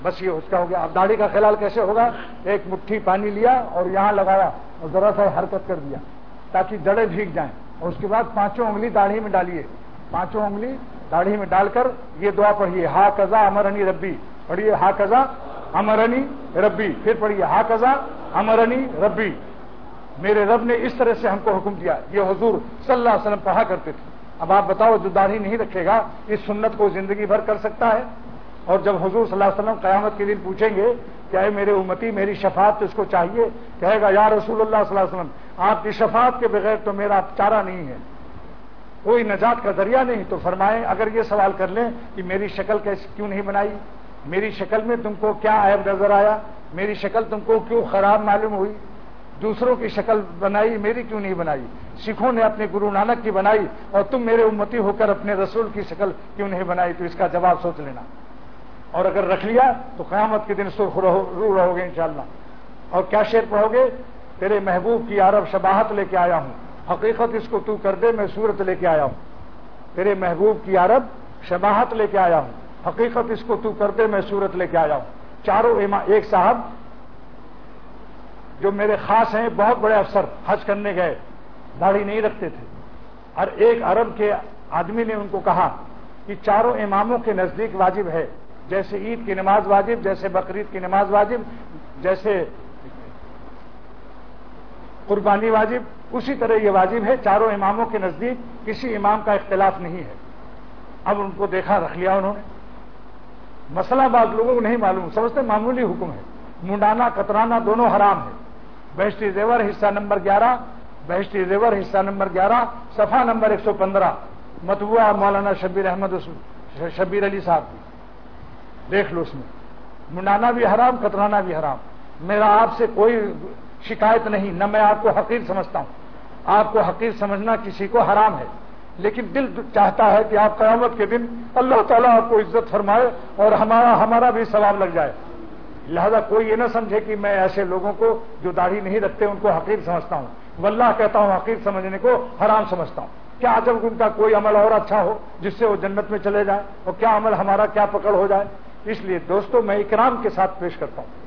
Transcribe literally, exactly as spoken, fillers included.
بس یہ اس کا ہو گیا. اب داڑھی کا خلال کیسے ہوگا؟ ایک مٹھی پانی لیا اور یہاں لگایا اور ذرا سا حرکت کر دیا تاکہ جڑیں بھیگ جائیں, اور اس کے بعد پانچوں انگلی داڑھی میں ڈالیے, پانچوں انگلی داڑھی میں ڈال کر یہ دعا پڑھیے, ہا قضا امرنی ربی. پڑھیے ہا قضا امرنی ربی. پھر پڑھیے ہا قضا امرنی ربی, میرے رب نے اس طرح سے ہم کو حکم دیا. یہ حضور صلی اللہ علیہ وسلم پڑھا کرتے تھے. اب آپ بتاؤ جو داڑھی نہیں رکھے گا اس سنت کو زندگی بھر کر سکتا ہے؟ اور جب حضور صلی اللہ علیہ وسلم قیامت کے دن پوچھیں گے کہ اے میرے امتی میری شفاعت تو اس کو چاہیے, کہے گا یا رسول اللہ صلی اللہ علیہ وسلم آپ کی شفاعت کے بغیر تو میرا چارہ نہیں ہے, کوئی نجات کا ذریعہ نہیں. تو فرمائیں اگر یہ سوال کر لیں کہ میری شکل کیسے کیوں نہیں بنائی, میری شکل میں تم کو کیا عیب نظر آیا, میری شکل تم کو کیوں خراب معلوم ہوئی, دوسروں کی شکل بنائی میری کیوں نہیں بنائی, سکھوں نے اپنے گرو نانک کی بنائی اور تم میرے امتی ہو کر اپنے رسول کی شکل کیوں نہیں بنائی؟ تو اس کا جواب سوچ لینا, اور اگر رکھ لیا تو قیامت کے دن سرخ رو رہو گے انشاءاللہ. اور کیا شعر پڑھو گے؟ تیرے محبوب کی عرب شباہت لے کے آیا ہوں, حقیقت اس کو تو کر دے میں صورت لے کے آیا ہوں. تیرے محبوب کی عرب شباہت لے کے آیا ہوں, حقیقت اس کو تو کر دے میں صورت لے کے آیا ہوں. چاروں امام, ایک صاحب جو میرے خاص ہیں, بہت بڑے افسر, حج کرنے گئے, داڑھی نہیں رکھتے تھے, اور ایک عرب کے آدمی نے ان کو کہا کہ چاروں اماموں کے نزدیک واجب ہے, جیسے عید کی نماز واجب, جیسے بقرعید کی نماز واجب, جیسے قربانی واجب, اسی طرح یہ واجب ہے. چاروں اماموں کے نزدیک کسی امام کا اختلاف نہیں ہے. اب ان کو دیکھا, رکھ لیا انہوں نے. مسئلہ بعض لوگوں کو نہیں معلوم, سمجھتے معمولی حکم ہے. منڈانا کترانا دونوں حرام ہے. بہشتی زیور حصہ نمبر گیارہ, بہشتی زیور حصہ نمبر گیارہ صفحہ نمبر ایک سو پندرہ, مطبوعہ مولانا شبیر احمد شبیر علی صاحب کی, دیکھ لو. اس میں منڈانا بھی حرام, کترانا بھی حرام. میرا آپ سے کوئی شکایت نہیں, نہ میں آپ کو حقیر سمجھتا ہوں. آپ کو حقیر سمجھنا کسی کو حرام ہے, لیکن دل چاہتا ہے کہ آپ قیامت کے دن اللہ تعالیٰ آپ کو عزت فرمائے اور ہمارا ہمارا بھی ثواب لگ جائے. لہذا کوئی یہ نہ سمجھے کہ میں ایسے لوگوں کو جو داڑھی نہیں رکھتے ان کو حقیر سمجھتا ہوں. واللہ کہتا ہوں حقیر سمجھنے کو حرام سمجھتا ہوں. کیا جب ان کا کوئی عمل اور اچھا ہو جس سے وہ جنت میں چلے جائیں, اور کیا عمل ہمارا کیا پکڑ ہو جائے. اس لیے دوستو میں اکرام کے ساتھ پیش کرتا ہوں.